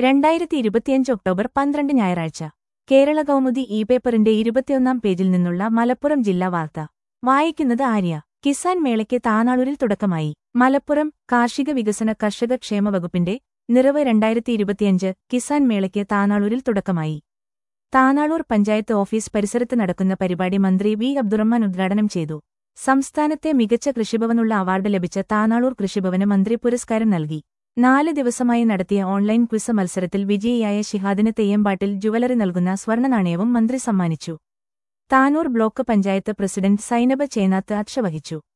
2025 October 12 ഞായറാഴ്ച കേരള കൗമുദി പേപ്പറിന്റെ 21-ാം പേജിൽ നിന്നുള്ള മലപ്പുറം ജില്ലാ വാർത്ത വായിക്കുന്നത് ആര്യ. കിസാൻ മേളയ്ക്ക് താനാളൂരിൽ തുടക്കമായി. മലപ്പുറം കാർഷിക വികസന കർഷക ക്ഷേമ വകുപ്പിന്റെ നിറവ് 2025 കിസാൻ മേളയ്ക്ക് താനാളൂരിൽ തുടക്കമായി. താനാളൂർ പഞ്ചായത്ത് ഓഫീസ് പരിസരത്ത് നടക്കുന്ന പരിപാടി മന്ത്രി വി അബ്ദുറഹ്മാൻ ഉദ്ഘാടനം ചെയ്തു. സംസ്ഥാനത്തെ മികച്ച കൃഷിഭവനുള്ള അവാർഡ് ലഭിച്ച താനാളൂർ കൃഷിഭവന് മന്ത്രി പുരസ്കാരം നൽകി. 4 ദിവസമായി നടത്തിയ ഓൺലൈൻ ക്വിസ് മത്സരത്തിൽ വിജയിയായ ശിഹാദിന് തെയ്യമ്പാട്ടിൽ ജുവലറി നൽകുന്ന സ്വർണ്ണനാണയവും മന്ത്രി സമ്മാനിച്ചു. താനൂർ ബ്ലോക്ക് പഞ്ചായത്ത് പ്രസിഡന്റ് സൈനബ ചേനാത്ത് അധ്യക്ഷത വഹിച്ചു.